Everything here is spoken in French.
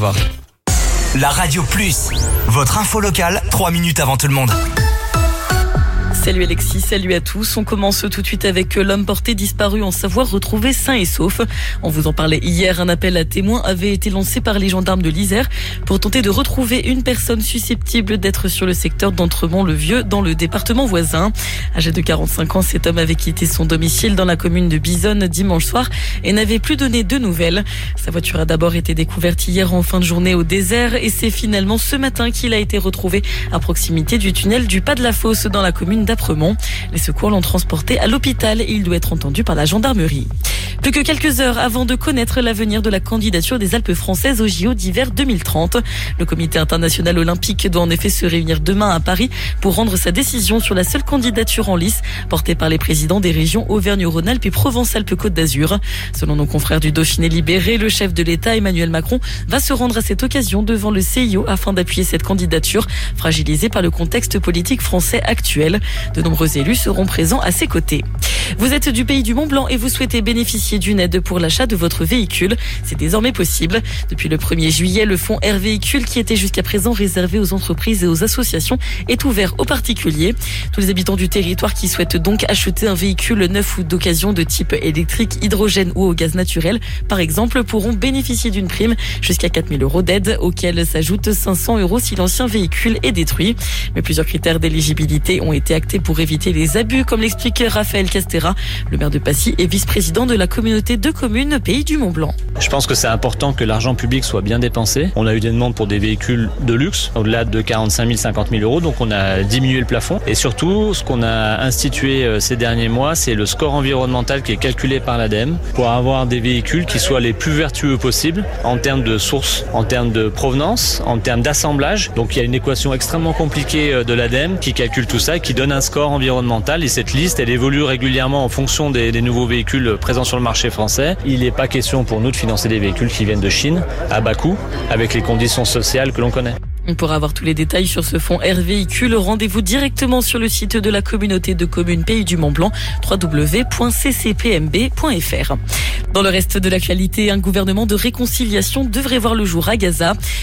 savoir. La Radio Plus, votre info locale, 3 minutes avant tout le monde. Salut Alexis, salut à tous. On commence tout de suite avec l'homme porté disparu en Savoie retrouvé sain et sauf. On vous en parlait hier, un appel à témoins avait été lancé par les gendarmes de l'Isère pour tenter de retrouver une personne susceptible d'être sur le secteur d'Entremont-le-Vieux dans le département voisin. Âgé de 45 ans, cet homme avait quitté son domicile dans la commune de Bisonne dimanche soir et n'avait plus donné de nouvelles. Sa voiture a d'abord été découverte hier en fin de journée au désert et c'est finalement ce matin qu'il a été retrouvé à proximité du tunnel du Pas de la Fosse dans la commune d'Apremont. Les secours l'ont transporté à l'hôpital et il doit être entendu par la gendarmerie. Plus que quelques heures avant de connaître l'avenir de la candidature des Alpes françaises au JO d'hiver 2030. Le comité international olympique doit en effet se réunir demain à Paris pour rendre sa décision sur la seule candidature en lice portée par les présidents des régions Auvergne-Rhône-Alpes et Provence-Alpes-Côte d'Azur. Selon nos confrères du Dauphiné Libéré, le chef de l'État Emmanuel Macron va se rendre à cette occasion devant le CIO afin d'appuyer cette candidature fragilisée par le contexte politique français actuel. De nombreux élus seront présents à ses côtés. Vous êtes du pays du Mont-Blanc et vous souhaitez bénéficier d'une aide pour l'achat de votre véhicule. C'est désormais possible. Depuis le 1er juillet, le fonds Air Véhicule, qui était jusqu'à présent réservé aux entreprises et aux associations, est ouvert aux particuliers. Tous les habitants du territoire qui souhaitent donc acheter un véhicule neuf ou d'occasion de type électrique, hydrogène ou au gaz naturel, par exemple, pourront bénéficier d'une prime jusqu'à 4 000 € d'aide, auxquels s'ajoutent 500 € si l'ancien véhicule est détruit. Mais plusieurs critères d'éligibilité ont été actés pour éviter les abus, comme l'explique Raphaël Castera, le maire de Passy et vice-président de la communauté de communes Pays du Mont-Blanc. Je pense que c'est important que l'argent public soit bien dépensé. On a eu des demandes pour des véhicules de luxe, au-delà de 45 000, 50 000 €, donc on a diminué le plafond. Et surtout, ce qu'on a institué ces derniers mois, c'est le score environnemental qui est calculé par l'ADEME pour avoir des véhicules qui soient les plus vertueux possibles en termes de source, en termes de provenance, en termes d'assemblage. Donc il y a une équation extrêmement compliquée de l'ADEME qui calcule tout ça, qui donne un score environnemental et cette liste, elle évolue régulièrement en fonction des nouveaux véhicules présents sur le marché français. Il n'est pas question pour nous de financer des véhicules qui viennent de Chine à bas coût avec les conditions sociales que l'on connaît. Pour avoir tous les détails sur ce fonds Air Véhicule, rendez-vous directement sur le site de la communauté de communes Pays du Mont-Blanc, www.ccpmb.fr. Dans le reste de l'actualité, un gouvernement de réconciliation devrait voir le jour à Gaza.